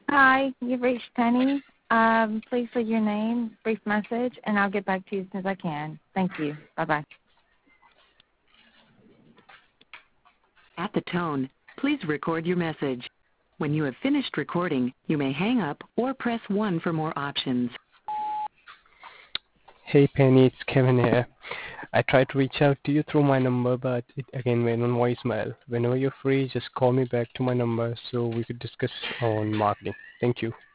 Hi, you've reached Penny. Please leave your name, brief message, and I'll get back to you as soon as I can. Thank you. Bye-bye. At the tone, please record your message. When you have finished recording, you may hang up or press 1 for more options. Hey Penny, it's Kevin here. I tried to reach out to you through my number, but it again went on voicemail. Whenever you're free, just call me back to my number so we could discuss on marketing. Thank you.